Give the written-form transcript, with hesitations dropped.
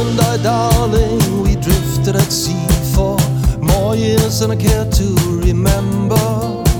and I, darling, we drifted at sea for more years than I care to remember.